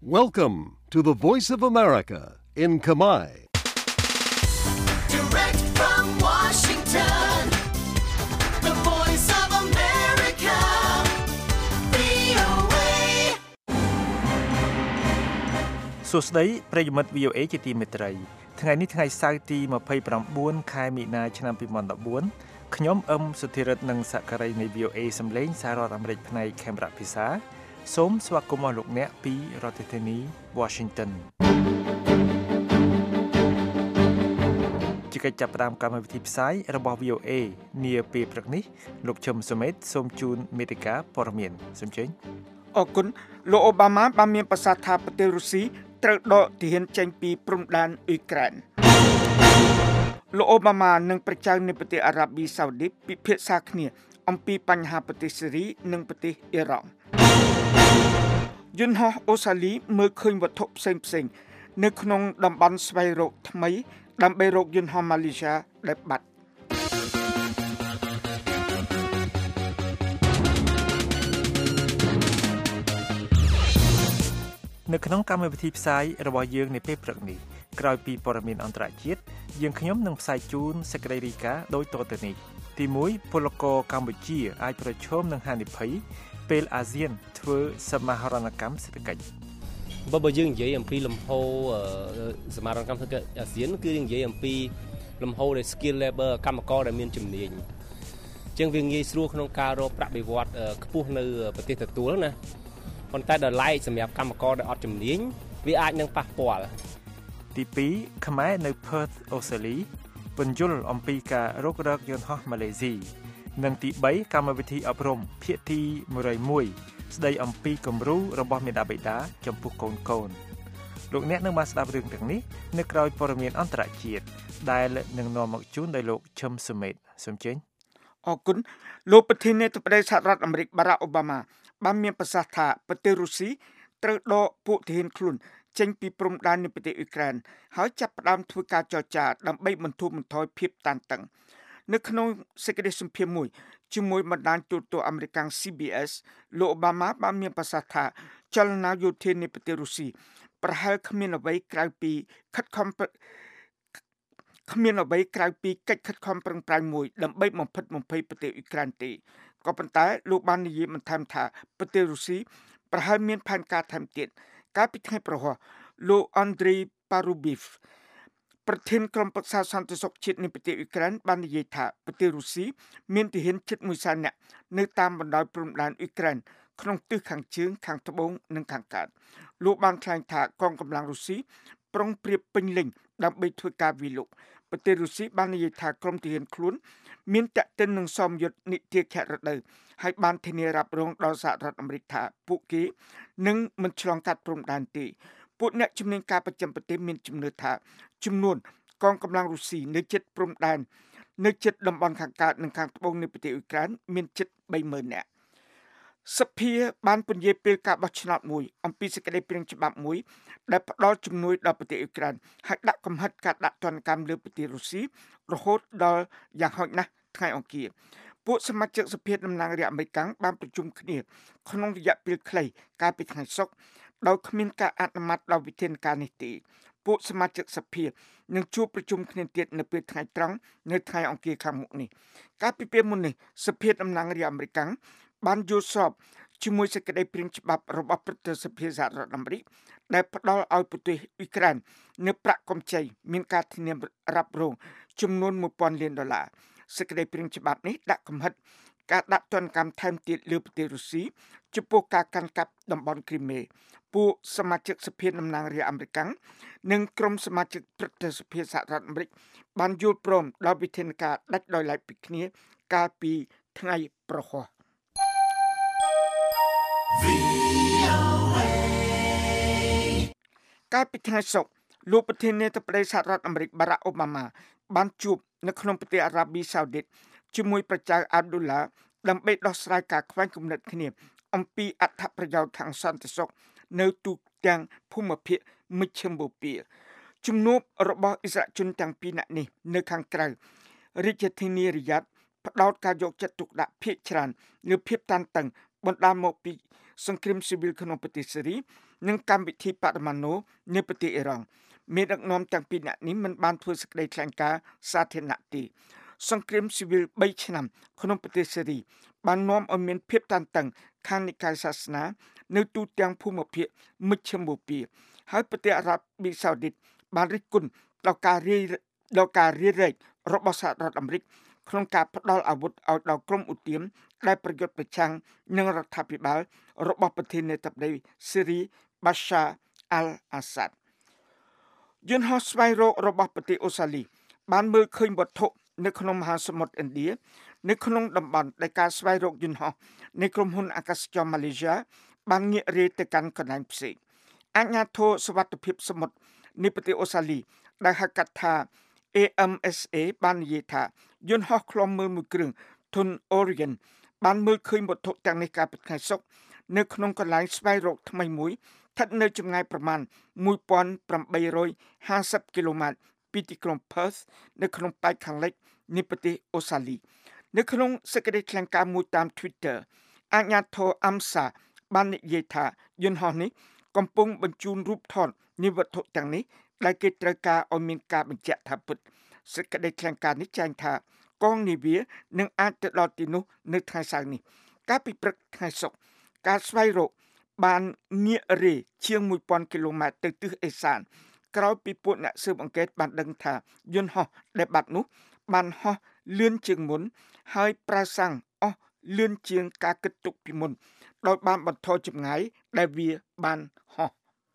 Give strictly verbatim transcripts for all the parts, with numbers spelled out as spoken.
Welcome to the Voice of America in Khmer. Direct from Washington, the Voice of America, វី អូ เอសួស្តីប្រិយមិត្ត វី អូ เอ ជាទីមេត្រីថ្ងៃនេះថ្ងៃសៅរ៍ទីยี่สิบเก้าខែមីនាឆ្នាំยี่สิบสิบสี่ខ្ញុំអឹមសុធិរិទ្ធនិងសក្តិនៃ វី អូ เอ សម្លេងសាររដ្ឋអាមេរិកផ្នែកខេមរៈភាសាសូមស្វាគមន៍អស់លោកអ្នកពីរដ្ឋធានី Washington ជាកិច្ចចាប់ផ្ដើមកម្មវិធីផ្សាយរបស់ វី អូ เอ នាពេលព្រឹកនេះលោកឈឹមសុមេតសូមជូនមេតិកាព័ត៌មានសូមជើញអរគុណលោកអូបាម៉ាបានមានប្រសាសន៍ថាប្រទេសរុស្ស៊ីត្រូវដកទាហានចេញពីព្រំដែនអ៊ុយក្រែនលោកអូបាម៉ានិងប្រជើនៃប្រទេសអារ៉ាប៊ីសាអូឌីតពិភាក្សាគ្នាអំពីបញ្ហាប្រទេសស៊េរីនិងប្រទេសអ៊ីរ៉ង់យន្តហោះអូសាលីមើលឃើញវត្ថុផ្សេងផ្សេងនៅក្នុងតំបន់ស្វែងរកថ្មីដើម្បីរកយន្តហោះម៉ាឡេស៊ីដែលបាត់នៅក្នុងកម្មវិធីផ្សាយរបស់យើងនាពេលព្រឹកនេះក្រោយពីព័ត៌មានអន្តរជាតិយើងខ្ញុំនឹងផ្សាយជូនសេចក្តីរាយការណ៍ដូចតទៅនេះទីមួយពលករកម្ពុជាអាចប្រឈមនឹងហានិភ័យពេលអាស៊ានធ្វើសមាហរណកម្មសេដ្ឋកិច្ចបើបើយើងនិយាយអំពីលំហូរសមាហរណកម្មសេដ្ឋកិច្ចអាស៊ានគឺនិយាយអំពីលំហូរនៃ skill labor កម្មករដែលមានជំនាញអញ្ចឹងវាងាយស្រួលក្នុងការរកប្រាក់បៀវត្សខ្ពស់នៅប្រទេសទទួលណាប៉ុន្តែដល់ឡែកសម្រាប់កម្មករដែលអត់ជំនាញវាអាចនឹងប៉ះពាល់ទីពីរខ្មែរនៅ Perth អូស្ត្រាលីពន្យល់អំពីការរករកយន្តហោះម៉ាឡេស៊ីនិងទីបីកម្មវិធីអប់រំភាគទីមួយរយមួយស្ដីអំពីគំរូរបស់មាតាបិតាចំពោះកូនកូនលោកអ្នកនឹងបានស្ដាប់រឿងទាំងនេះនៅក្រោយព័ត៌មានអន្តរជាតិដែលនឹងនាំមកជូនដោយលោកឈឹមសុមេតសូមជើញអរគុណលោកប្រធានាធិបតីសហរដ្ឋអាមេរិកបារ៉ាក់អូបាម៉ាបានមានប្រសាសន៍ថាប្រទេសរុស្ស៊ីត្រូវដកពួកទាហានខ្លួនចេញពីព្រំដែននៃប្រទេសអ៊ុយក្រែនហើយចាប់ផ្ដើមធ្វើការចរចាដើម្បីបន្ធូរបន្ថយភាពតានតឹងនៅក្នុងសេចក្តីសម្ភាសន៍មួយជាមួយបណ្ដាញទូរទស្សន៍អាមេរិក C B S លោកអូបាម៉ាបានមានប្រសាសន៍ថាចលនាយោធានៃប្រទេសរុស្ស៊ីប្រហែលគ្មានអ្វីក្រៅពីខិតខំគ្មានអ្វីក្រៅពីកិច្ចខិតខំប្រឹងប្រែងមួយដើម្បីបំផិតបំភ័យប្រទេសអ៊ុយក្រែនទេក៏ប៉ុន្តែលោកបាននិយាយបន្ថែមថាប្រទេសរុស្ស៊ីប្រហែលមានផែនការថែមទៀតកាលពីថ្ងៃប្រហោះលោក Andrei Parubiev ប្រធានក្រុមប្រឹក្សាសន្តិសុខជាតិនៃប្រទេសអ៊ុយក្រែនបាននិយាយថាប្រទេសរុស្ស៊ីមានទាហានជិតមួយសែននាក់នៅតាមបណ្ដោយព្រំដែនអ៊ុយក្រែនក្នុងទិសខាងជើងខាងត្បូងនិងខាងកើតលោកបានថ្លែងថាកងកម្លាំងរុស្ស៊ីប្រុងប្រៀបពេញលេញដើម្បីធ្វើការវាយលុកប្រទេសរុស្ស៊ីបាននិយាយថាក្រុមទាហានខ្លួនមានតេតិននឹងសមយុទ្ធនីតិខៈរដូវហើយបានធានារ៉ាប់រងដល់សហរដ្ឋអាមេរិកថាពួកគេនឹងមិនឆ្លងកាត់ព្រំដែនទេពួកអ្នកជំនាញការប្រចាំប្រទេសមានជំនឿថាចំនួនកងកម្លាំងរុស្ស៊ីនៅជិតព្រំដែននៅជិតតំបន់ខាងកើតនិងខាងត្បូងនៃប្រទេសអ៊ុយក្រែនមានជិតបីម៉ឺននាក់សភាបានពន្យាពេលការបោះឆ្នោតមួយអំពីសេចក្តីព្រាងច្បាប់មួយដែលផ្ដល់ជំនួយដល់ប្រទេសអ៊ុយក្រែនហើយដាក់កំហិតការដាក់ទណ្ឌកម្មលើប្រទេសរុស្ស៊ីរហូតដល់យ៉ាងហោចណាស់ថ្ងៃអង្គារពួកសមាជិកសភាតំណាងរាស្ត្រអាមេរិកបានប្រជុំគ្នាក្នុងរយៈពេលខ្លីកាលពីថ្ងៃសុក្រដោយគ្មានការអនុម័តដល់វិធានការនេះទេពួកសមាជិកសភានឹងជួបប្រជុំគ្នាទៀតនៅពេលថ្ងៃត្រង់នៅថ្ងៃអង្គារខាងមុខនេះកាលពីពេលមុននេះសភាតំណាងរាស្ត្រអាមេរិកបានយល់ស្របជាមួយសេចក្តីព្រាងច្បាប់របស់ព្រឹទ្ធសភាសហរដ្ឋអាមេរិកដែលផ្ដល់ឲ្យប្រទេសអ៊ុយក្រែននៅប្រាក់កម្ចីមានការធានារ៉ាប់រងចំនួនមួយពាន់លានដុល្លារសេចក្តីព្រាងច្បាប់នេះដាក់កំហិតការដាក់ទណ្ឌកម្មថែមទៀតលើប្រទេសរុស្ស៊ីចំពោះការកាន់កាប់តំបន់គ្រីមេពួកសមាជិកសភាតំណាងរាស្ត្រអាមេរិកនិងក្រុមសមាជិកព្រឹទ្ធសភាសហរដ្ឋអាមេរិកបានយល់ព្រមដល់វិធានការដាច់ដោយឡែកពីគ្នាកាលពីថ្ងៃប្រហោះកាលពីថ្ងៃសុក្រលោកប្រធានាធិបតីសហរដ្ឋអាមេរិកបារ៉ាក់អូបាម៉ាបានជួបនៅក្នុងប្រទេសអារ៉ាប៊ីសាអូឌីតជាមួយប្រជាអាប់ឌុលឡាដើម្បីដោះស្រាយការខ្វែងគំនិតគ្នាអំពីអត្ថប្រយោជន៍ខាងសន្តិសុខនៅទូទាំងភូមិភាគមជ្ឈិមបូព៌ាជំនួបរបស់អិសរាជជនទាំងពីរនាក់នេះនៅខាងក្រៅរាជធានីរីយ៉ាដផ្ដោតការយកចិត្តទុកដាក់ភាគច្រើនលើភាពតានតឹងបណ្ដាលមកពីសង្គ្រាមស៊ីវិលក្នុងប្រទេសស៊េរីនិងកម្មវិធីបរមាណុនៃប្រទេសអ៊ីរ៉ង់មានដឹកនាំទាំងពីរនាក់នេះមិនបានធ្វើសេចក្តីថ្លែងការណ៍សាធារណៈទេសង្គ្រាមស៊ីវិលបីឆ្នាំក្នុងប្រទេសសេរីបាននាំឲ្យមានភាពតានតឹងខាងនិកាយសាសនានៅទូទាំងភូមិភាគមជ្ឈមបូព៌ាហើយប្រទេសអារ៉ាប៊ីសាអូឌីតបានរិះគន់ដល់ការរាយដល់ការរាយរែករបស់សហរដ្ឋអាមេរិកក្នុងការផ្ដល់អាវុធឲ្យដល់ក្រុមឧទាមដែលប្រយុទ្ធប្រឆាំងនឹងរដ្ឋាភិបាលរបស់ប្រធានាធិបតីសេរី Bashar al-Assad យន្តហោះស្វែងរករបស់ប្រទេសអូស្ត្រាលីបានមើលឃើញវត្ថុនៅក្នុងមហាសមុទ្រឥណ្ឌានៅក្នុងតំបន់ដែលការស្វែងរកយន្តហោះនៃក្រុមហ៊ុនអាកាសចរម៉ាឡេស៊ីបានងាករេទៅកាន់កន្លែងផ្សេងអាជ្ញាធរសុវត្ថិភាពសមុទ្រនៃប្រទេសអូស្ត្រាលីដែលហៅកាត់ថា A M S A បាននិយាយថាយន្តហោះឃ្លាំមើលមួយគ្រឿងធុន Orion បានមើលឃើញវត្ថុទាំងនេះកាលពីថ្ងៃសុក្រនៅក្នុងកន្លែងស្វែងរកថ្មីមួយស្ថិតនៅចម្ងាយប្រមាណមួយពាន់ប្រាំបីរយហាសិបគីឡូម៉ែត្រពីទីក្រុង Perth នៅក្នុងប៉ែកខាងលិចនៃប្រទេសអូស្ត្រាលីនៅក្នុងសេចក្តីថ្លែងការណ៍មួយតាម Twitter អាជ្ញាធរ អាំសា បាននិយាយថាយន្តហោះនេះកំពុងបញ្ជូនរូបថតនៃវត្ថុទាំងនេះដែលគេត្រូវការឲ្យមានការបញ្ជាក់ថាពិតសេចក្តីថ្លែងការណ៍នេះចែងថាកងនាវានឹងអាចទៅដល់ទីនោះនៅថ្ងៃសៅរ៍នេះកាលពីព្រឹកថ្ងៃសុក្រការស្វែងរកបានងាករេជាងមួយពាន់គីឡូម៉ែត្រទៅទិសឦសានក្រោយពីពួកអ្នកស៊ើបអង្កេតបានដឹងថាយន្តហោះដែលបាត់នោះបានហោះលឿនជាងមុនហើយប្រើសាំងអស់លឿនជាងការគិតទុកពីមុនដោយបានបន្ថយចម្ងាយដែលវាបានហោះ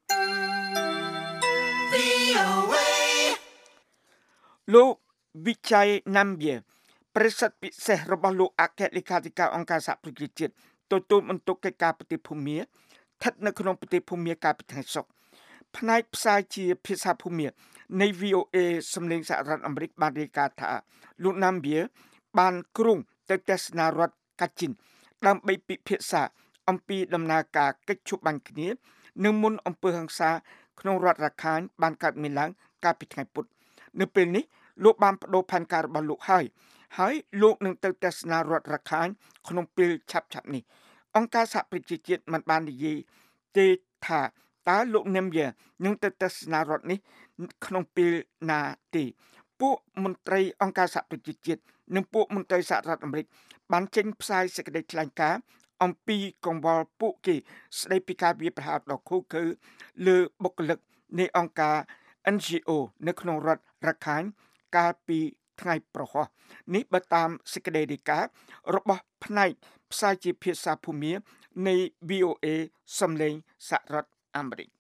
លោកវិជ័យណាំបៀប្រសិទ្ធពិសេសរបស់លោកអគ្គលេខាធិការអង្គការសហប្រជាជាតិទទួលបន្ទុកកិច្ចការប្រទេសភូមាស្ថិតនៅក្នុងប្រទេសភូមាកាលពីថ្ងៃសុក្រផ្នែកផ្សាយជាភាសាភូមានៃ V O A សំឡេងសហរដ្ឋអាមេរិកបានរាយការណ៍ថាលោកណាំបៀបានគ្រងទៅទស្សនារដ្ឋកាជីនដើម្បីពិភាក្សាអំពីដំណើរការកិច្ចឈប់បាញ់គ្នានៅមុនអំពើហិង្សាក្នុងរដ្ឋរាខាញបានកើតមានឡើងកាលពីថ្ងៃពុធនៅពេលនេះលោកបានបដូរផែនការរបស់លោកហើយហើយលោកនឹងទៅទស្សនារដ្ឋរាខាញក្នុងពេលឆាប់ៗនេះអង្គការសហប្រជាជាតិមិនបាននិយាយទេថាតើលោកណាំបៀនឹងទៅទស្សនារដ្ឋនេះក្នុងពេលណាទេពួកមន្ត្រីអង្គការសហប្រជាជាតិនិងពួកមន្ត្រីសហរដ្ឋអាមេរិកបានចេញផ្សាយសេចក្តីថ្លែងការណ៍អំពីកង្វល់ពួកគេស្ដីពីការវាយប្រហារដ៏ឃោរឃៅលើបុគ្គលិកនៃអង្គការ N G O នៅក្នុងរដ្ឋរាខាញកាលពីថ្ងៃប្រហោះនេះបើតាមសេចក្តីរាយការណ៍របស់ផ្នែកផ្សាយជាភាសាភូមានៃ V O A សំឡេងសហរដ្ឋអាមេរិក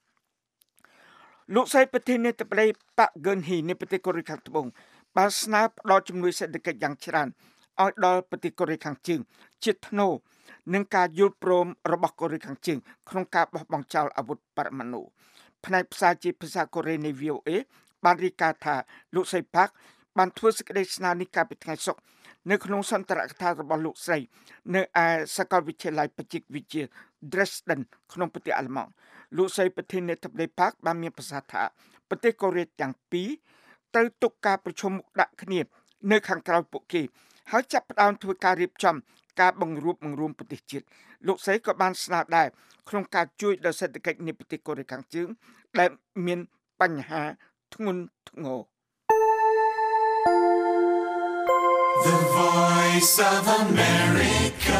លោកស្រីប្រធានាធិបតីប៉ាក់ហ្គឺនហ៊ីនៃប្រទេសកូរ៉េខាងត្បូងបានស្នើផ្ដល់ជំនួយសេដ្ឋកិច្ចយ៉ាងច្រើនឲ្យដល់ប្រទេសកូរ៉េខាងជើងជាថ្នូរនឹងការយល់ព្រមរបស់កូរ៉េខាងជើងក្នុងការបោះបង់ចោលអាវុធបរមាណុផ្នែកផ្សាយជាភាសាកូរ៉េនៃ V O A បានរាយការណ៍ថាលោកស្រីប៉ាក់បានធ្វើសេចក្តីស្នើនេះកាលពីថ្ងៃសុក្រនៅក្នុងសន្ទរកថារបស់លោកស្រីនៅឯសាកលវិទ្យាល័យបច្ចេកវិទ្យា Dresden ក្នុងប្រទេសអាល្លឺម៉ង់លោកស្រីប្រធានាធិបតីប៉ាក់បានមានប្រសាសន៍ថាប្រទេសកូរ៉េទាំងពីរត្រូវទុកការប្រជុំមុខដាក់គ្នានៅខាងក្រោយពួកគេហើយចាប់ផ្ដើមធ្វើការរៀបចំការបង្រួបបង្រួមប្រទេសជាតិលោកស្រីក៏បានស្នើដែរក្នុងការជួយដល់សេដ្ឋកិច្ចនៃប្រទេសកូរ៉េខាងជើងដែលមានបញ្ហាធ្ងន់ធ្ងរ The Voice of America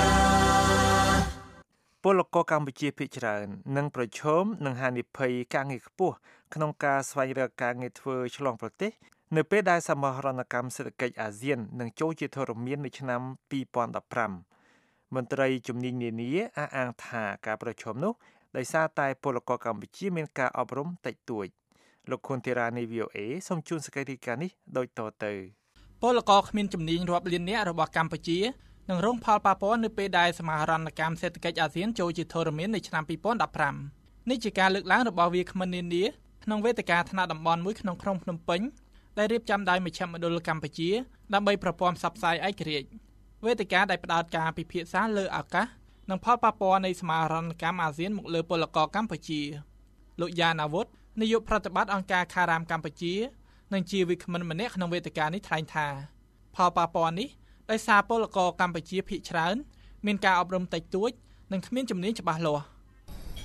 ពលករកម្ពុជាភាគច្រើននឹងប្រឈមនឹងហានិភ័យការងារខ្ពស់ក្នុងការស្វែងរកការងារធ្វើឆ្លងប្រទេសនៅពេលដែលសមហរណកម្មសេដ្ឋកិច្ចអាស៊ាននឹងចូលជាធរមាននៅឆ្នាំពីរពាន់ដប់ប្រាំមន្ត្រីជំនាញនានាអះអាងថាការប្រឈមនោះដោយសារតែពលករកម្ពុជាមានការអប់រំតិចតួចលោកខុនធីរ៉ានៃ V O A សូមជូនសេចក្តីរាយការណ៍នេះដូចតទៅពលករគ្មានជំនាញរាប់លាននាក់របស់កម្ពុជានឹងរងផលប៉ះពាល់នៅពេលដែលសមាហរណកម្មសេដ្ឋកិច្ចអាស៊ានចូលជាធរមាននៅឆ្នាំពីរពាន់ដប់ប្រាំនេះជាការលើកឡើងរបស់វាគ្មិននានាក្នុងវេទិកាថ្នាក់តំបន់មួយក្នុងក្រុងភ្នំពេញដែលរៀបចំដោយមជ្ឈមណ្ឌលកម្ពុជាដើម្បីប្រព័ន្ធផ្សព្វផ្សាយឯករាជ្យវេទិកាដែលផ្ដោតការពិភាក្សាលើឱកាសនិងផលប៉ះពាល់នៃសមាហរណកម្មអាស៊ានមកលើពលករកម្ពុជាលោកយ៉ានអាវុធនាយកប្រតិបត្តិអង្គការខារ៉ាមកម្ពុជានិងជាវិក្កាមិនម្នាក់ក្នុងវេទិកានេះថ្លែងថាផលប៉ះពាល់នេះដោយសារពលករកម្ពុជាភាគច្រើនមានការអប់រំតិចតួចនិងគ្មានជំនាញច្បាស់លាស់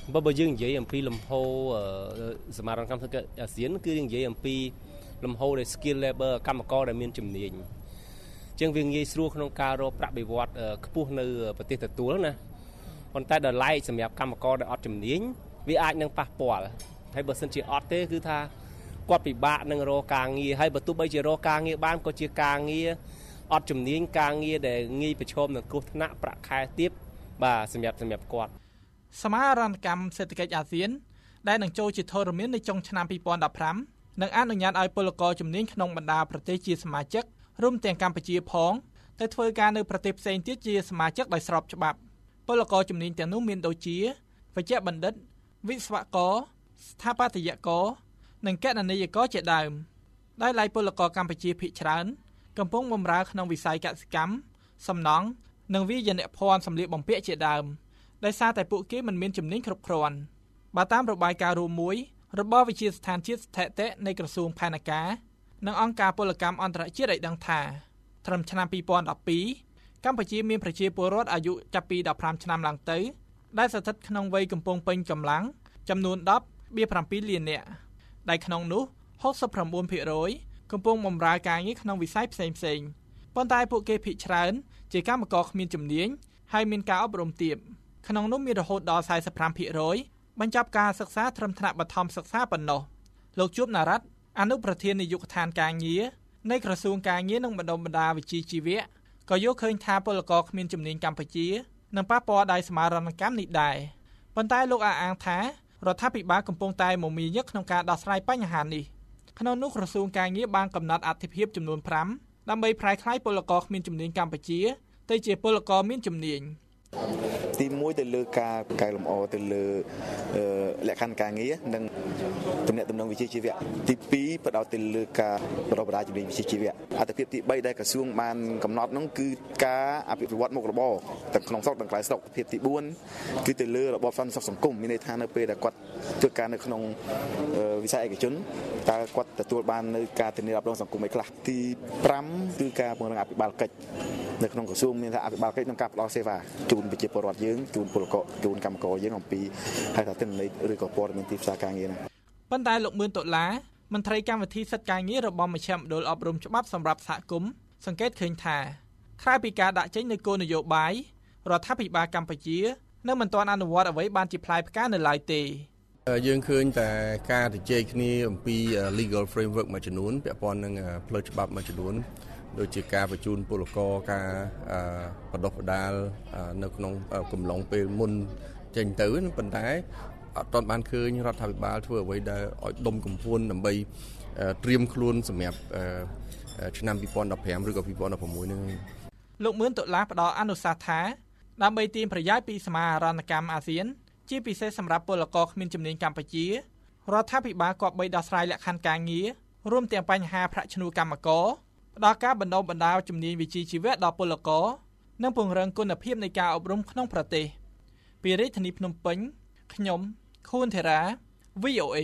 បើបើយើងនិយាយអំពីលំហូរសមាគមកម្មសិទ្ធិអាស៊ានគឺនិយាយអំពីលំហូរនៃ skill labor កម្មករដែលមានជំនាញជាងវាងាយស្រួលក្នុងការរកប្រាក់បៀវត្សខ្ពស់នៅប្រទេសទទួលណាប៉ុន្តែដល់ឡែកសម្រាប់កម្មករដែលអត់ជំនាញវាអាចនឹងប៉ះពាល់ហើយបើសិនជាអត់ទេគឺថាគាត់ពិបាកនឹងរកការងារហើយបើទោះបីជារកការងារបានក៏ជាការងារអត់ជំនាញការងារដែលងាយប្រឈមនឹងគ្រោះថ្នាក់ប្រាក់ខែទាបបាទសម្រាប់សម្រាប់គាត់សមាហរណកម្មសេដ្ឋកិច្ចអាស៊ានដែលនឹងចូលជាធរមាននៅចុងឆ្នាំពីរពាន់ដប់ប្រាំនឹងអនុញ្ញាតឲ្យពលករជំនាញក្នុងបណ្ដាប្រទេសជាសមាជិករួមទាំងកម្ពុជាផងទៅធ្វើការនៅប្រទេសផ្សេងទៀតជាសមាជិកដោយស្របច្បាប់ពលករជំនាញទាំងនោះមានដូចជាវេជ្ជបណ្ឌិតវិស្វករស្ថាបត្យករនិងគណនេយ្យករជាដើមដោយឡែកពលករកម្ពុជាភាគច្រើនកំពុងបម្រើក្នុងវិស័យកសិកម្មសំណង់និងវិញ្ញាណភ័ណ្ឌសម្លៀកបំពាក់ជាដើមដោយសារតែពួកគេមិនមានជំនាញគ្រប់គ្រាន់បើតាមរបាយការណ៍រួមមួយរបស់វិទ្យាស្ថានជាតិស្ថិតិនៃក្រសួងផែនការនិងអង្គការពលកម្មអន្តរជាតិឲ្យដឹងថាត្រឹមឆ្នាំពីរពាន់ដប់ពីរកម្ពុជាមានប្រជាពលរដ្ឋអាយុចាប់ពីដប់ប្រាំឆ្នាំឡើងទៅដែលស្ថិតក្នុងវ័យកំពុងពេញកម្លាំងចំនួន ដប់បៀប្រាំពីរលាននាក់ដែលក្នុងនោះ ហូសិបប្រាំបួនភាគរយ កំពុងបម្រើការងារក្នុងវិស័យផ្សេងៗប៉ុន្តែពួកគេភាគច្រើនជាកម្មករគ្មានជំនាញហើយមានការអប់រំទាបក្នុងនោះមានរហូតដល់ សែនសិបប្រាំភាគរយ បញ្ចប់ការសិក្សាត្រឹមថ្នាក់បឋមសិក្សាប៉ុណ្ណោះលោកជួបណារ៉ាត់អនុប្រធាននាយកដ្ឋានការងារនៃក្រសួងការងារនិងបណ្ដុំបណ្ដាវិជ្ជាជីវៈក៏យល់ឃើញថាពលករគ្មានជំនាញកម្ពុជានឹងប៉ះពាល់ដល់សមាហរណកម្មនេះដែរប៉ុន្តែលោកអះអាងថារដ្ឋាភិបាលកំពុងតែមមាញឹកក្នុងការដោះស្រាយបញ្ហានេះក្នុងនោះក្រសួងការងារបានកំណត់អត្ថិភាពចំនួនប្រាំដើម្បីប្រែក្លាយពលករគ្មានជំនាញកម្ពុជាទៅជាពលករមានជំនាញទីមួយទៅលើការកែលម្អទៅលើលក្ខខណ្ឌការងារនិងទំនាក់ទំនងវិជ្ជាជីវៈទីពីរផ្ដោតទៅលើការបរិបទជំនាញវិជ្ជាជីវៈអត្ថិភាពទីបីដែលក្រសួងបានកំណត់នោះគឺការអភិវឌ្ឍមុខរបរទាំងក្នុងស្រុកទាំងក្រៅស្រុកភាពទីបួនគឺទៅលើរបបសន្តិសុខសង្គមមានន័យថានៅពេលដែលគាត់ធ្វើការនៅក្នុងវិស័យឯកជនតើគាត់ទទួលបាននៅការធានារ៉ាប់រងសង្គមឯខ្លះទីប្រាំគឺការពង្រឹងអភិបាលកិច្ចនៅក្នុងក្រសួងមានថាអភិបាលកិច្ចក្នុងការផ្ដល់សេវាជូនប្រជាពលរដ្ឋយើងជូនពលករជូនកម្មករយើងអំពីហេតុថាទិន្នន័យឬក៏ព័ត៌មានទីផ្សារការងារហ្នឹងប៉ុន្តែលោកមឿនដុល្លារមន្ត្រីកម្មវិធីសិទ្ធិការងាររបស់មជ្ឈមណ្ឌលអប់រំច្បាប់សម្រាប់សហគមន៍សង្កេតឃើញថាក្រៅពីការដាក់ចេញនូវគោលនយោបាយរដ្ឋាភិបាលកម្ពុជានៅមិនទាន់អនុវត្តអ្វីបានជាផ្លែផ្កានៅឡើយទេយើងឃើញតែការជជែកគ្នាអំពី legal framework មួយចំនួនពាក់ព័ន្ធនឹងផ្លូវច្បាប់មួយចំនួនដូចជាការបញ្ជូនពលករការបដិបដាលនៅក្នុងកំឡុងពេលមុនចេញទៅប៉ុន្តែអត់ទាន់បានឃើញរដ្ឋាភិបាលធ្វើអ្វីដែលឲ្យដុំកំភួនដើម្បីត្រៀមខ្លួនសម្រាប់ឆ្នាំពីរពាន់ដប់ប្រាំឬក៏ពីរពាន់ដប់ប្រាំមួយហ្នឹងលោកមឿនដុល្លារផ្ដល់អនុសាសន៍ថាដើម្បីទាញប្រយោជន៍ពីសមាហរណកម្មអាស៊ានជាពិសេសសម្រាប់ពលករគ្មានជំនាញកម្ពុជារដ្ឋាភិបាលគប្បីដោះស្រាយលក្ខខណ្ឌការងាររួមទាំងបញ្ហាប្រាក់ឈ្នួលកម្មករផ្ដល់ការបណ្ដុះបណ្ដាលជំនាញវិជ្ជាជីវៈដល់ពលករនិងពង្រឹងគុណភាពនៃការអប់រំក្នុងប្រទេសពីរាជធានីភ្នំពេញខ្ញុំខួនធីរ៉ា វី អូ អេ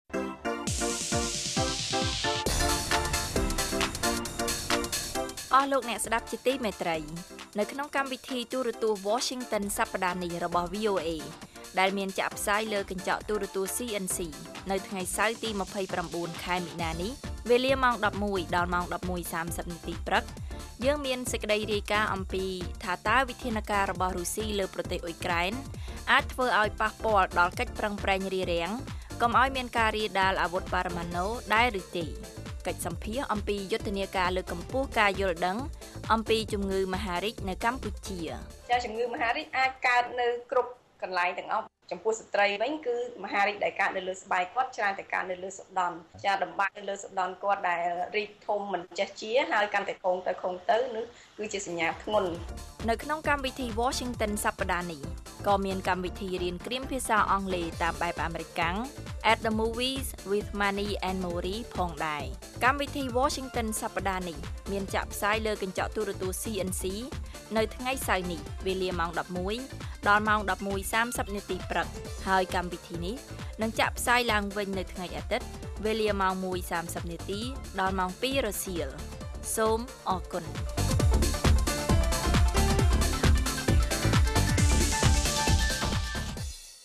អស់លោកអ្នកស្ដាប់ជាទីមេត្រីនៅក្នុងកម្មវិធីទូរទស្សន៍ Washington សប្តាហ៍នេះរបស់ វី អូ អេ ដែលមានចាក់ផ្សាយលើកញ្ចក់ទូរទស្សន៍ ซี เอ็น ซี នៅថ្ងៃសៅរ៍ទីម្ភៃប្រាំបួនខែមីនានេះវេលាម៉ោងដប់មួយដល់ម៉ោងដប់មួយសាមសិបនាទីព្រឹកយើងមានសេចក្តីរាយការណ៍អំពីថាតើវិធានការរបស់រុស្ស៊ីលើប្រទេសអ៊ុយក្រែនអាចធ្វើឲ្យប៉ះពាល់ដល់កិច្ចប្រឹងប្រែងរារាំងកុំឲ្យមានការរាលដាលអាវុធបរមាណូដែរឬទេកិច្ចសម្ភាសអំពីយុទ្ធនាការលើកកម្ពស់ការយល់ដឹងអំពីជំងឺមហារីកនៅកម្ពុជាចាជំងឺមហារីកអាចកើតនៅគ្រប់កន្លែងទាំងអស់ចំពោះស្ត្រីវិញគឺមហារីកដែលកើតនៅលើស្បែកគាត់ច្រើនតែកើតនៅលើសុដន់ចាដំបាក់នៅលើសុដន់គាត់ដែលរីកធំមិនចេះជាហើយកាន់តែខងទៅខងទៅនោះគឺជាសញ្ញាធ្ងន់នៅក្នុងកម្មវិធី Washington សប្តាហ៍នេះក៏មានកម្មវិធីរៀនគ្រាមភាសាអង់គ្លេសតាមបែបអាមេរិកកាំង At the Movies with Manny and Mori ផងដែរកម្មវិធី Washington សប្តាហ៍នេះមានចាក់ផ្សាយលើកញ្ចក់ទូរទស្សន៍ ซี เอ็น ซี នៅថ្ងៃសៅរ៍នេះវេលាម៉ោងដប់មួយដល់ម៉ោងដប់មួយសាមសិបនាទីព្រឹកហើយកម្មវិធីនេះនឹងចាក់ផ្សាយឡើងវិញនៅថ្ងៃអាទិត្យវេលាម៉ោងមួយសាមសិបនាទីដល់ម៉ោងពីររសៀលសូមអរគុណទ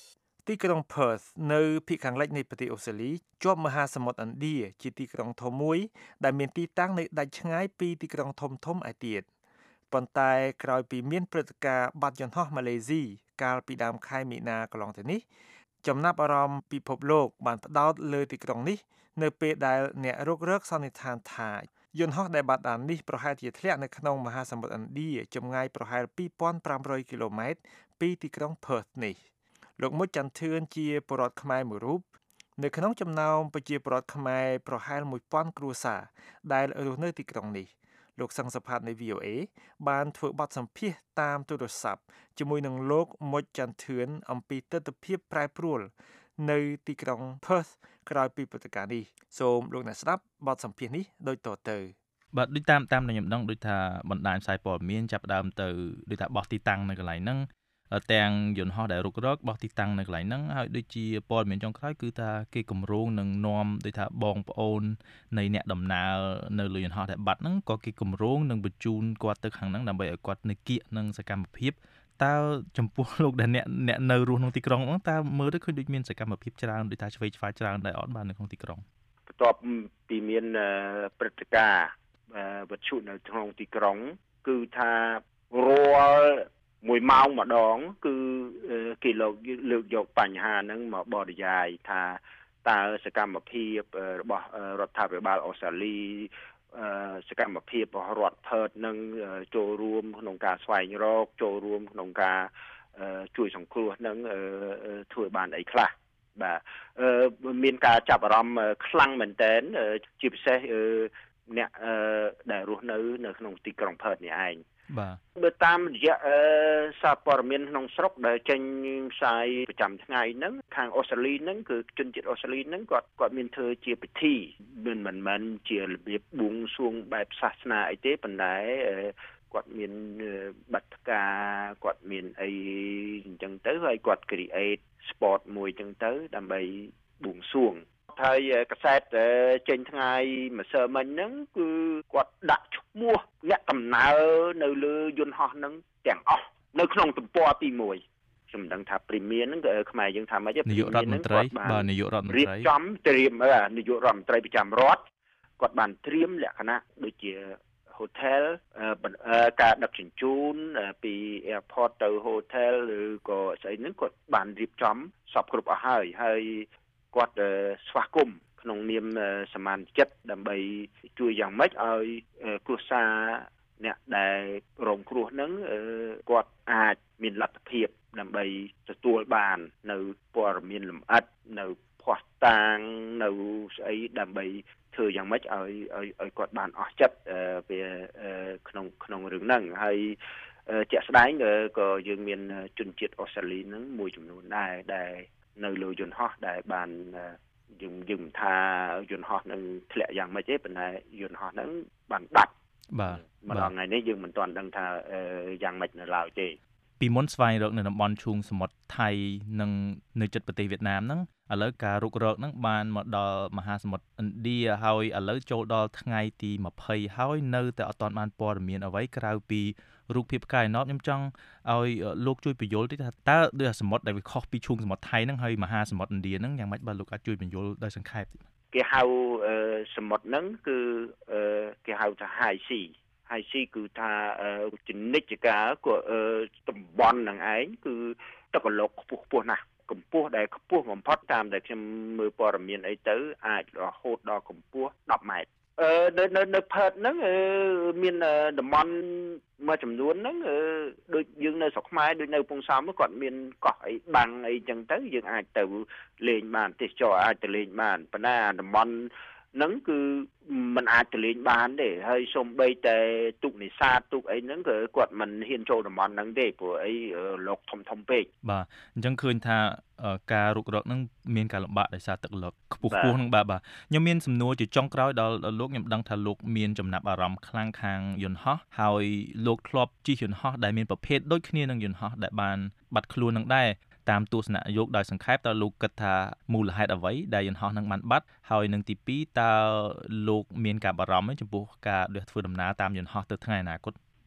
ទីក្រុង Perth នៅភាគខាងលិចនៃប្រទេសអូស្ត្រាលីជាប់មហាសមុទ្រឥណ្ឌាជាទីក្រុងធំមួយដែលមានទីតាំងនៅដាច់ឆ្ងាយពីទីក្រុងធំធំឯទៀតប៉ុន្តែក្រោយពីមានព្រឹត្តិការណ៍បាត់យន្តហោះម៉ាឡេស៊ីកាលពីដើមខែមីនាកន្លងទៅនេះចំណាប់អារម្មណ៍ពិភពលោកបានផ្ដោតលើទីក្រុងនេះនៅពេលដែលអ្នករករកសន្និដ្ឋានថាយន្តហោះដែលបាត់ដាននេះប្រហែលជាធ្លាក់នៅក្នុងមហាសមុទ្រឥណ្ឌាចម្ងាយប្រហែលពីរពាន់ប្រាំរយគីឡូម៉ែត្រពីទីក្រុង Perth នេះលោកមុចចន្ទធឿនជាពលរដ្ឋខ្មែរមួយរូបនៅក្នុងចំណោមប្រជាពលរដ្ឋខ្មែរប្រហែលមួយពាន់គ្រួសារដែលរស់នៅទីក្រុងនេះលោកសង្ឃសភាតនៃ វី អូ អេ បានធ្វើបទសម្ភាសន៍តាមទូរស័ព្ទជាមួយនឹងលោកមុចចន្ទធឿនអំពីទស្សនវិជ្ជាប្រែប្រួលនៅទីក្រុង Perth ក្រោយពីព្រឹត្តិការណ៍នេះសូមលោកអ្នកស្ដាប់បទសម្ភាសន៍នេះដូចតទៅបាទដូចតាមតាមខ្ញុំដឹងដូចថាបណ្ដាញផ្សាយព័ត៌មានចាប់ផ្ដើមទៅដូចថាបោះទីតាំងនៅកន្លែងហ្នឹងទាំងយន្តហោះដែលរុករកបោះទីតាំងនៅកន្លែងហ្នឹងហើយដូចជាព័ត៌មានចុងក្រោយគឺថាគេគម្រោងនឹងនាំដូចថាបងប្អូននៃអ្នកដំណើរនៅលើយន្តហោះដែលបាត់ហ្នឹងក៏គេគម្រោងនឹងបញ្ជូនគាត់ទៅខាងហ្នឹងដើម្បីឲ្យគាត់នៅគៀកនឹងសកម្មភាពតើចំពោះលោកដែលអ្នកអ្នកនៅរស់ក្នុងទីក្រុងហ្នឹងតើមើលទៅឃើញដូចមានសកម្មភាពច្រើនដូចថាឆ្វេងឆ្វាយច្រើនដែរអត់បាននៅក្នុងទីក្រុងបន្ទាប់ពីមានព្រឹត្តិការណ៍វត្ថុនៅក្នុងទីក្រុងគឺថារាល់មួយម៉ោងម្ដងគឺគេលើកលើកយកបញ្ហាហ្នឹងមកបរិយាយថាតើសកម្មភាពរបស់រដ្ឋាភិបាលអូស្ត្រាលីសកម្មភាពរបស់រដ្ឋ Perth នឹងចូលរួមក្នុងការស្វែងរកចូលរួមក្នុងការជួយសង្គ្រោះនឹងធ្វើបានអីខ្លះបាទមានការចាប់អារម្មណ៍ខ្លាំងមែនទែនជាពិសេសអ្នកដែលរស់នៅនៅក្នុងទីក្រុង Perth នេះឯងបាទបើតាមរយៈសារព័ត៌មានក្នុងស្រុកដែលចេញផ្សាយប្រចាំថ្ងៃហ្នឹងខាងអូស្ត្រាលីហ្នឹងគឺជនជាតិអូស្ត្រាលីហ្នឹងគាត់គាត់មានធ្វើជាពិធីមិនមិនមែនជារបៀបបួងសួងបែបសាសនាអីទេប៉ុន្តែគាត់មានបទការគាត់មានអីអញ្ចឹងទៅហើយគាត់ create sport មួយអញ្ចឹងទៅដើម្បីបួងសួងហើយកសែតចេញថ្ងៃម្សិលមិញហ្នឹងគឺគាត់ដាក់ឈ្មោះអ្នកដំណើរនៅលើយន្តហោះហ្នឹងទាំងអស់នៅក្នុងទំព័រទីមួយខ្ញុំមិនដឹងថាព្រីមៀហ្នឹងខ្មែរយើងថាម៉េចទេនាយករដ្ឋមន្ត្រីបាទនាយករដ្ឋមន្ត្រីរៀបចំត្រៀមនាយករដ្ឋមន្ត្រីប្រចាំរដ្ឋគាត់បានត្រៀមលក្ខណៈដូចជា hotel ការដឹកជញ្ជូនពី airport ទៅ hotel ឬក៏ស្អីហ្នឹងគាត់បានរៀបចំសពគ្រប់អស់ហើយហើយគាត់ស្វាគមន៍ក្នុងនាមសមានចិត្តដើម្បីជួយយ៉ាងម៉េចឲ្យគ្រួសារអ្នកដែលរងគ្រោះហ្នឹងគាត់អាចមានលទ្ធភាពដើម្បីទទួលបាននៅព័ត៌មានលម្អិតនៅភស្តុតាងនៅស្អីដើម្បីធ្វើយ៉ាងម៉េចឲ្យឲ្យឲ្យគាត់បានអស់ចិត្តវាក្នុងក្នុងរឿងហ្នឹងហើយជាក់ស្ដែងក៏យើងមានជនជាតិអូស្ត្រាលីហ្នឹងមួយចំនួនដែរដែលនៅលើយន្តហោះដែលបានយើងយើងថាយន្តហោះនឹងធ្លាក់យ៉ាងម៉េចទេប៉ុន្តែយន្តហោះហ្នឹងបានដាច់បាទម្ដងថ្ងៃនេះយើងមិនទាន់ដឹងថាយ៉ាងម៉េចនៅឡើយទេពីមុនស្វែងរកនៅតំបន់ឈូងសមុទ្រថៃនិងនៅជិតប្រទេសវៀតណាមហ្នឹងឥឡូវការរុករកហ្នឹងបានមកដល់មហាសមុទ្រឥណ្ឌាហើយឥឡូវចូលដល់ថ្ងៃទីម្ភៃហើយនៅតែអត់ទាន់បានព័ត៌មានអ្វីក្រៅពីរូបភាពផ្កាយណតខ្ញុំចង់ឲ្យលោកជួយបញ្យល់តិចថាតើដូចសមុទ្រដែលវាខុសពីឈូងសមុទ្រថៃហ្នឹងហើយមហាសមុទ្រឥណ្ឌាហ្នឹងយ៉ាងម៉េចបាទលោកអាចជួយបញ្យល់ដោយសង្ខេបគេហៅសមុទ្រហ្នឹងគឺគេហៅថា High Sea High Sea គឺថាជំនិច្ចការcủaតំបន់ហ្នឹងឯងគឺទឹកកឡុកខ្ពស់ខ្ពស់ណាស់កម្ពស់ដែលខ្ពស់បំផុតតាមដែលខ្ញុំមើលព័ត៌មានអីទៅអាចរហូតដល់កម្ពស់ដប់ម៉ែត្រអឺនៅនៅនៅ Perth ហ្នឹងមានតំបន់មួយចំនួនហ្នឹងដូចយើងនៅស្រុកខ្មែរដូចនៅពងសំគាត់មានកោះអីបាំងអីចឹងទៅយើងអាចទៅលេងបានទេសចរអាចទៅលេងបានប៉ុន្តែតំបន់ហ្នឹងគឺมันអាចទៅលេងបានទេហើយសូម្បីតែទូកនេសាទទូកអីហ្នឹងក៏គាត់មិនហ៊ានចូលតំបន់ហ្នឹងទេព្រោះអីលោកធំធំពេកបាទអញ្ចឹងឃើញថាការរុករកហ្នឹងមានការលំបាកដោយសារទឹកលោកខ្ពស់ខ្ពស់ហ្នឹងបាទបាទខ្ញុំមានសំណួរជាចុងក្រោយដល់លោកខ្ញុំដឹងថាលោកមានចំណាប់អារម្មណ៍ខ្លាំងខាងយន្តហោះហើយលោកធ្លាប់ជិះយន្តហោះដែលមានប្រភេទដូចគ្នានឹងយន្តហោះដែលបានបាត់ខ្លួននឹងដែរតាមទស្សនៈយោគដោយសង្ខេបតើលោកគិតថាមូលហេតុអ្វីដែលយន្តហោះនឹងបានបាត់ហើយនឹងទីពីរតើលោកមានការបារម្ភចំពោះការធ្វើដំណើរតាមយន្តហោះទៅថ្ងៃអនាគត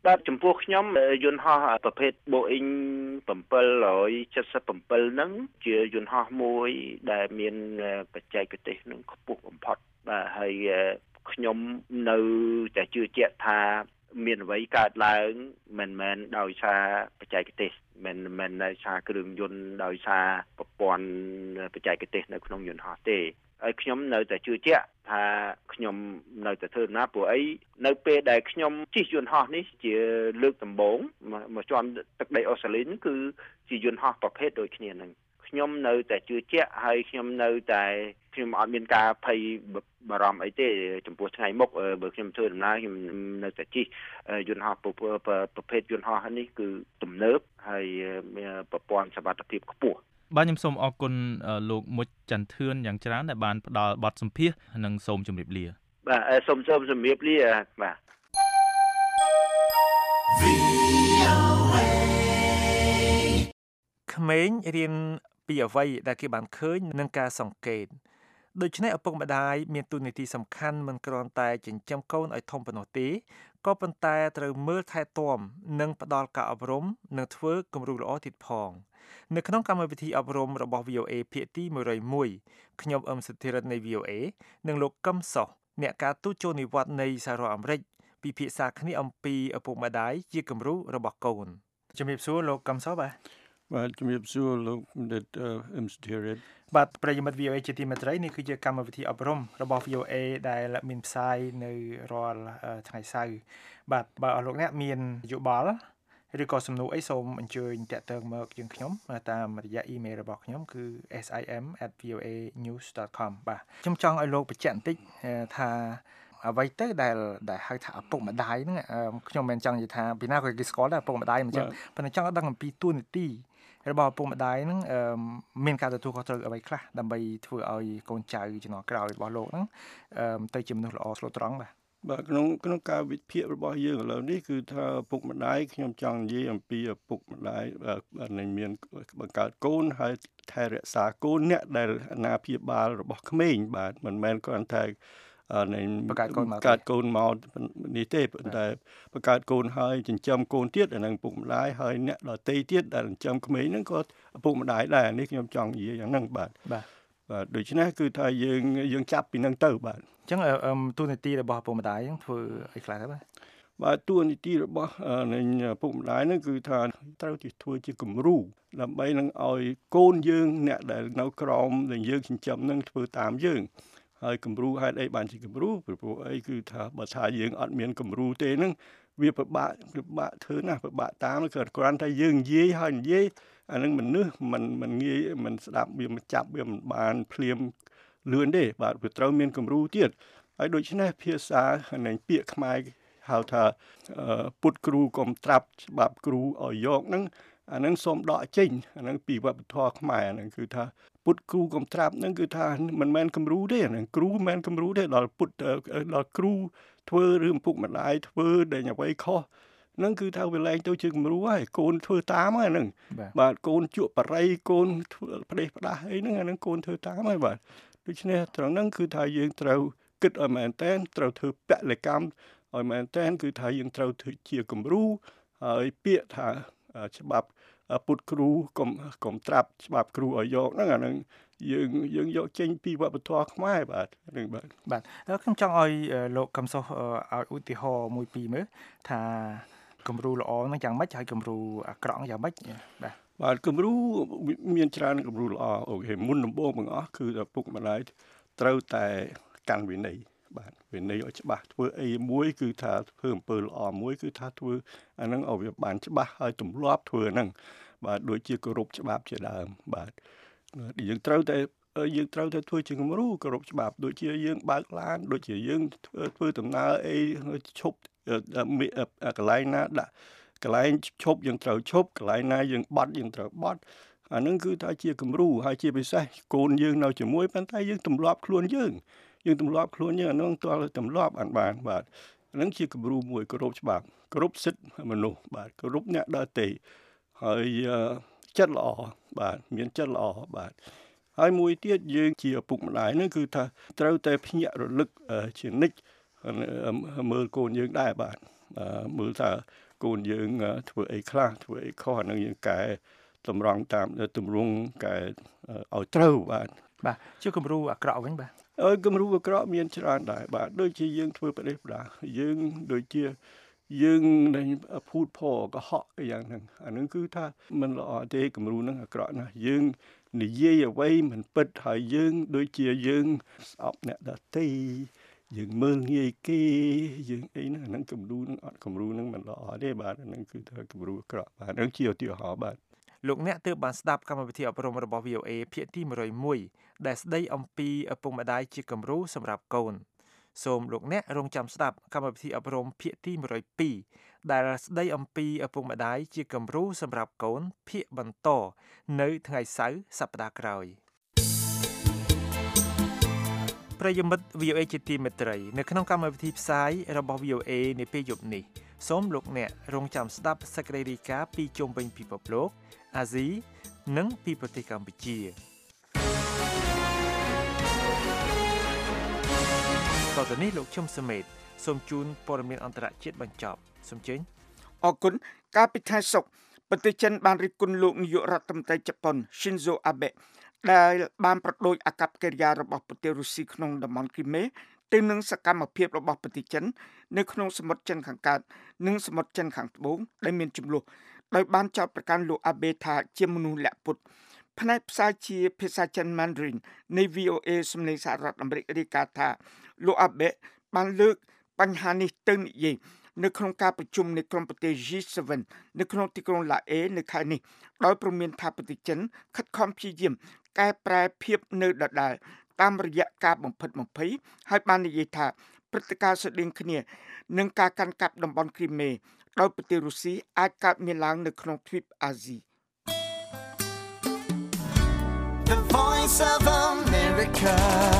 បាទចំពោះខ្ញុំយន្តហោះប្រភេទ Boeing seven seventy-seven ហ្នឹងជាយន្តហោះមួយដែលមានបច្ចេកទេសនឹងខ្ពស់បំផុតបាទហើយខ្ញុំនៅតែជឿជាក់ថាមានអ្វីកើតឡើងមិនមែនដោយសារបច្ចេកទេសមិនមែនដោយសារគ្រឿងយន្តដោយសារប្រព័ន្ធបច្ចេកទេសនៅក្នុងយន្តហោះទេហើយខ្ញុំនៅតែជឿជាក់ថាខ្ញុំនៅតែធ្វើដំណើរព្រោះអីនៅពេលដែលខ្ញុំជិះយន្តហោះនេះជាលើកដំបូងមកជាន់ទឹកដីអូស្ត្រាលីគឺជាយន្តហោះប្រភេទដូចគ្នានឹងខ្ញុំនៅតែជឿជាក់ហើយខ្ញុំនៅតែខ្ញុំអត់មានការភ័យបារម្ភអីទេចំពោះថ្ងៃមុខបើខ្ញុំធ្វើដំណើរខ្ញុំនៅតែជិះយន្តហោះប្រភេទយន្តហោះនេះគឺទំនើបហើយមានប្រព័ន្ធសុវត្ថិភាពខ្ពស់បាទខ្ញុំសូមអរគុណលោកមុចច័ន្ទធឿនយ៉ាងច្រើនដែលបានផ្ដល់បទសម្ភាសន៍និងសូមជម្រាបលាបាទសូមសូមជម្រាបលាបាទក្មេងរៀនពីអ្វីដែលគេបានឃើញនិងការសង្កេតដូច្នេះឪពុកម្ដាយមានតួនាទីសំខាន់មិនគ្រាន់តែចិញ្ចឹមកូនឲ្យធំប៉ុណ្ណោះទេក៏ប៉ុន្តែត្រូវមើលថែទាំនិងផ្ដល់ការអប់រំនិងធ្វើគំរូល្អទៀតផងនៅក្នុងកម្មវិធីអប់រំរបស់ វី អូ អេ ភាគទីone oh oneខ្ញុំអឹមសុធិរិទ្ធនៃ វី អូ អេ និងលោកកឹមសុខអ្នកការទូតចូលនិវត្តន៍នៃសហរដ្ឋអាមេរិកពិភាក្សាគ្នាអំពីឪពុកម្ដាយជាគំរូរបស់កូនជំរាបសួរលោកកឹមសុខបាទបាទជំរាបសួរលោកដិតអឹមសុធិរិទ្ធបាទប្រិយមិត្ត វី អូ អេ ជាទីមេត្រីនេះគឺជាកម្មវិធីអប់រំរបស់ វី អូ អេ ដែលមានផ្សាយនៅរាល់ថ្ងៃសៅរ៍បាទបើអស់លោកអ្នកមានយោបល់ឬក៏សំណួរអីសូមអញ្ជើញតាក់ទងមកយើងខ្ញុំតាមរយៈអ៊ីមែលរបស់ខ្ញុំគឺ s i m at v o a news dot com បាទខ្ញុំចង់ឲ្យលោកបញ្ជាក់បន្តិចថាអ្វីទៅដែលដែលហៅថាឪពុកម្ដាយហ្នឹងខ្ញុំមិនចង់និយាយថាពីណាក៏គេស្គាល់ដែរឪពុកម្ដាយមិនចឹងប៉ុន្តែចង់ឲ្យដឹងអំពីតួនាទីរបស់ឪពុកម្ដាយហ្នឹងមានការទទួលខុសត្រូវអ្វីខ្លះដើម្បីធ្វើឲ្យកូនចៅជំនាន់ក្រោយរបស់លោកហ្នឹងទៅជាមនុស្សល្អស្លូតត្រង់បាទបាទក្នុងក្នុងការវិភាគរបស់យើងឥឡូវនេះគឺថាឪពុកម្ដាយខ្ញុំចង់និយាយអំពីឪពុកម្ដាយដែលមានបង្កើតកូនហើយថែរក្សាកូនអ្នកដែលអាណាព្យាបាលរបស់ក្មេងបាទមិនមែនគ្រាន់តែនៃបង្កើតកូនមកបង្កើតកូនមកនេះទេប៉ុន្តែបង្កើតកូនហើយចិញ្ចឹមកូនទៀតអានឹងឪពុកម្ដាយហើយអ្នកដទៃទៀតដែលចិញ្ចឹមក្មេងហ្នឹងក៏ឪពុកម្ដាយដែរនេះខ្ញុំចង់និយាយយ៉ាងហ្នឹងបាទបាទបាទដូច្នេះគឺថាយើងយើងចាប់ពីហ្នឹងទៅបាទអញ្ចឹងតួនាទីរបស់ឪពុកម្ដាយហ្នឹងធ្វើអីខ្លះទៅបាទបាទតួនាទីរបស់នៃឪពុកម្ដាយហ្នឹងគឺថាត្រូវតែធ្វើជាគំរូដើម្បីនឹងឲ្យកូនយើងអ្នកដែលនៅក្រោមដែលយើងចិញ្ចឹមហ្នឹងធ្វើតាមយើងហើយគំរូហេតុអីបានជាគំរូព្រោះអីគឺថាបើថាយើងអត់មានគំរូទេហ្នឹងវាពិបាកពិបាកធ្វើណាស់ពិបាកតាមគឺគ្រាន់តែយើងនិយាយហើយនិយាយអានឹងមនុស្សមិនមិនងាយមិនស្ដាប់វាមិនចាប់វាមិនបានភ្លាមលឿនទេបាទវាត្រូវមានគំរូទៀតហើយដូច្នេះភាសានៃពាក្យខ្មែរហៅថាពុតគ្រូកុំត្រាប់ច្បាប់គ្រូឲ្យយកហ្នឹងអានឹងសូមដកចេញអានឹងពីវប្បធម៌ខ្មែរហ្នឹងគឺថាពុតគ្រូកុំត្រាប់ហ្នឹងគឺថាមិនមែនគំរូទេហ្នឹងគ្រូមិនមែនគំរូទេដល់ពុតដល់គ្រូធ្វើរឿងពុកម្ដាយធ្វើដែលអ្វីខុសហ្នឹងគឺថាវាឡើងទៅជាគំរូហើយកូនធ្វើតាមហើយហ្នឹងបាទកូនជក់បរិយកូនធ្វើផ្ដេសផ្ដាស់អីហ្នឹងអាហ្នឹងកូនធ្វើតាមហើយបាទដូច្នេះត្រង់ហ្នឹងគឺថាយើងត្រូវគិតឲ្យមែនតែនត្រូវធ្វើពលកម្មឲ្យមែនតែនគឺថាយើងត្រូវធ្វើជាគំរូហើយពាក្យថាច្បាប់ពុតគ្រូកុំកុំត្រាប់ច្បាប់គ្រូឲ្យយកហ្នឹងអាហ្នឹងយើងយើងយកចេញពីវប្បធម៌ខ្មែរបាទហ្នឹងបាទបាទខ្ញុំចង់ឲ្យលោកកឹមសុខឲ្យឧទាហរណ៍មួយពីរមើលថាគំរូល្អហ្នឹងយ៉ាងម៉េចហើយគំរូអាក្រក់យ៉ាងម៉េចបាទបាទគំរូមានច្រើនគំរូល្អអូខេមុនដំបូងបង្អស់គឺឪពុកម្ដាយត្រូវតែកាន់វិន័យបាទវិន័យឲ្យច្បាស់ធ្វើអីមួយគឺថាធ្វើអំពើល្អមួយគឺថាធ្វើអាហ្នឹងឲ្យវាបានច្បាស់ហើយទម្លាប់ធ្វើហ្នឹងបាទដូចជាគោរពច្បាប់ជាដើមបាទយើងត្រូវតែយើងត្រូវតែធ្វើជាគំរូគោរពច្បាប់ដូចជាយើងបើកឡានដូចជាយើងធ្វើធ្វើដំណើរអីឈប់កន្លែងណាដាក់កន្លែងឈប់យើងត្រូវឈប់កន្លែងណាយើងបត់យើងត្រូវបត់អាហ្នឹងគឺថាជាគំរូហើយជាពិសេសកូនយើងនៅជាមួយប៉ុន្តែយើងទម្លាប់ខ្លួនយើងយើងទម្លាប់ខ្លួនយើងអានោះតើទម្លាប់អានបានបាទអានឹងជាគំរូមួយគោរពច្បាប់គោរពសិទ្ធិមនុស្សបាទគោរពអ្នកដទៃហើយចិត្តល្អបាទមានចិត្តល្អបាទហើយមួយទៀតយើងជាឪពុកម្ដាយហ្នឹងគឺថាត្រូវតែភ្ញាក់រលឹកជានិច្ចមើលកូនយើងដែរបាទមើលថាកូនយើងធ្វើអីខ្លះធ្វើអីខុសអានឹងយើងកែតម្រង់តាមទម្រង់កែឲ្យត្រូវបាទបាទជាគំរូអាក្រក់វិញបាទអើគំរូអាក្រក់មានច្រើនដែរបាទដូចជាយើងធ្វើប្រទេសផ្ដាយើងដូចជាយើងនឹងភូតផកុហកយ៉ាងហ្នឹងអានឹងគឺថាมันល្អទេគំរូហ្នឹងអាក្រក់ណាស់យើងនិយាយអ្វីមិនពិតហើយយើងដូចជាយើងស្អប់អ្នកដទៃយើងមើលងាយគេយើងអីហ្នឹងអានឹងគំរូហ្នឹងអត់គំរូហ្នឹងមិនល្អទេបាទអានឹងគឺថាគំរូអាក្រក់បាទហ្នឹងជាឧទាហរណ៍បាទលោកអ្នកទើបបានស្ដាប់កម្មវិធីអប់រំរបស់ វី អូ เอ ភាគទីone oh oneដែលស្ដីអំពីឪពុកម្ដាយជាគំរូសម្រាប់កូនសូមលោកអ្នករងចាំស្ដាប់កម្មវិធីអប់រំភាគទីone oh twoដែលស្ដីអំពីឪពុកម្ដាយជាគំរូសម្រាប់កូនភាគបន្តនៅថ្ងៃសៅរ៍សប្ដាហ៍ក្រោយប្រិយមិត្ត វី អូ เอ ជាទីមេត្រីនៅក្នុងកម្មវិធីផ្សាយរបស់ វី អូ เอ នាពេលយប់នេះសូមលោកអ្នករងចាំស្ដាប់សេចក្តីរាយការណ៍ពីជុំវិញពិភពលោកអាស៊ីនិងពីប្រទេសកម្ពុជាតទៅនេះលោកខ្ញុំសមេតសូមជូនព័ត៌មានអន្តរជាតិបញ្ចប់សូមជើញអរគុណកាលពីថ្ងៃសុក្រប្រទេសចិនបានរិះគន់លោកនាយករដ្ឋមន្ត្រីជប៉ុន Shinzo Abe ដែលបានប្រដូចអាកប្បកិរិយារបស់ប្រទេសរុស្ស៊ីក្នុងតំបន់គ្រីមេទៅនឹងសកម្មភាពរបស់ប្រទេសចិននៅក្នុងសមុទ្រចិនខាងកើតនិងសមុទ្រចិនខាងត្បូងដែលមានជម្លោះដោយបានចោទប្រកាន់លោក Abe ថាជាមនុស្សលាក់ពុតផ្នែកផ្សាយជាភាសាចិន Mandarin នៃ វី អូ เอ សំឡេងសហរដ្ឋអាមេរិករាយការណ៍ថាលោក Abe បានលើកបញ្ហានេះទៅនិយាយនៅក្នុងការប្រជុំនៃក្រុមប្រទេស G seven នៅក្នុងទីក្រុងឡាអេនៅខែនេះដោយព្រមានថាប្រទេសចិនខិតខំព្យាយាមកែប្រែភាពនៅដដែលតាមរយៈការបំផិតបំភ័យហើយបាននិយាយថាព្រឹត្តិការណ៍ស្តីងគ្នានឹងការកាន់កាប់តំបន់គ្រីមេដោយប្រទេសរុស្ស៊ីអាចកើតមានឡើងនៅក្នុងទ្វីបអាស៊ី The Voice of America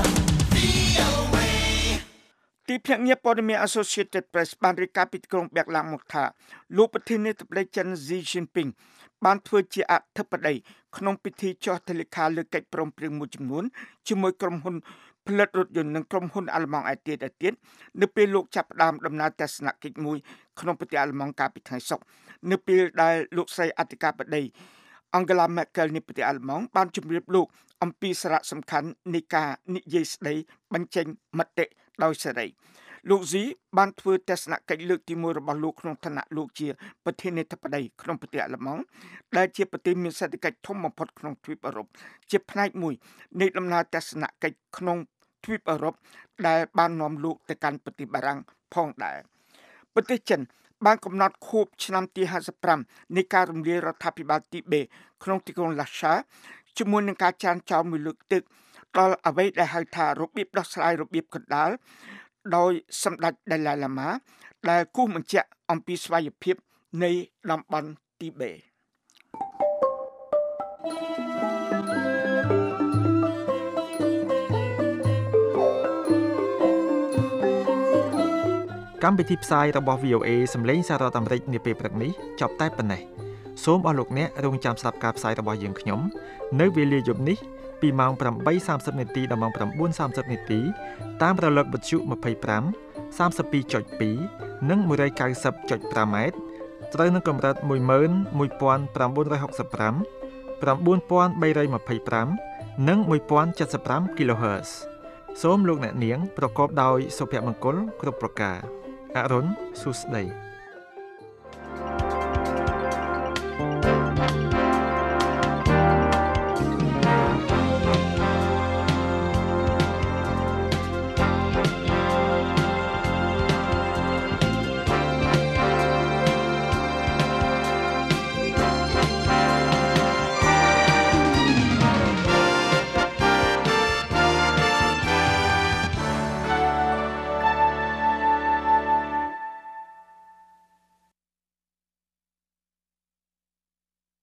ទីភ្នាក់ងារព័ត៌មាន Associated Press បានរាយការណ៍ពីក្រុងបែកឡាំងមកថាលោកប្រធានាធិបតីចិន Xi Jinping បានធ្វើជាអធិបតីក្នុងពិធីចុះហត្ថលេខាលើកិច្ចព្រមព្រៀងមួយចំនួនជាមួយក្រុមហ៊ុនផលិតរថយន្តនិងក្រុមហ៊ុនអាល្លឺម៉ង់ឯទៀតឯទៀតនៅពេលលោកចាប់ផ្ដើមដំណើរទស្សនកិច្ចមួយក្នុងប្រទេសអាល្លឺម៉ង់កាលពីថ្ងៃសុក្រនៅពេលដែលលោកស្រីអធិការបតី Angela Merkel នៃប្រទេសអាល្លឺម៉ង់បានជម្រាបលោកអំពីសារៈសំខាន់នៃការនិយាយស្ដីបញ្ចេញមតិដោយសេរីលោក Xi បានធ្វើទស្សនកិច្ចលើកទីoneរបស់លោកក្នុងឋានៈលោកជាប្រធានាធិបតីក្នុងប្រទេសអាល្លឺម៉ង់ដែលជាប្រទេសមានសេដ្ឋកិច្ចធំបំផុតក្នុងទ្វីបអឺរ៉ុបជាផ្នែកមួយនៃដំណើរទស្សនកិច្ចក្នុងទ្វីបអឺរ៉ុបដែលបាននាំលោកទៅកាន់ប្រទេសបារាំងផងដែរប្រទេសចិនបានកំណត់ខួបឆ្នាំទីfifty-fiveនៃការរំលាយរដ្ឋាភិបាលទីបេក្នុងទីក្រុងឡាសាជាមួយនឹងការចានចោលមួយលើកទឹកដល់អ្វីដែលហៅថារបៀបដោះស្រាយរបៀបកណ្ដាលដោយសម្ដេចដាឡាយឡាម៉ាដែលគូសបញ្ជាក់អំពីស្វ័យភាពនៃតំបន់ទីបេកម្មវិធីផ្សាយរបស់ វី អូ เอ សម្លេងសហរដ្ឋអាមេរិកនាពេលព្រឹកនេះចប់តែប៉ុណ្ណេះសូមអស់លោកអ្នករងចាំស្ដាប់ការផ្សាយរបស់យើងខ្ញុំនៅវេលាយប់នេះពីម៉ោងeight thirtyនាទីដល់ម៉ោងnine thirtyនាទីតាមរលកវិទ្យុtwenty-five thirty-two point two និងone ninety point five ម៉ែត្រត្រូវនឹងកម្រិតone one nine six five 9325 និងten seventy-five គីឡូហឺត សូមលោកអ្នកនាងប្រកបដោយសុភមង្គលគ្រប់ប្រការអរុនសុស្ដី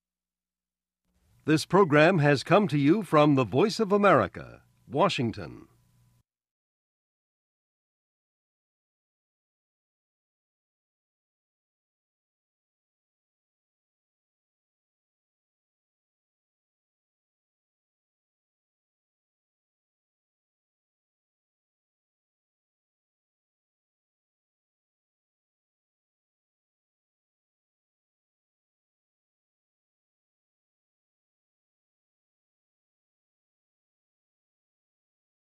This program has come to you from the Voice of America, Washington.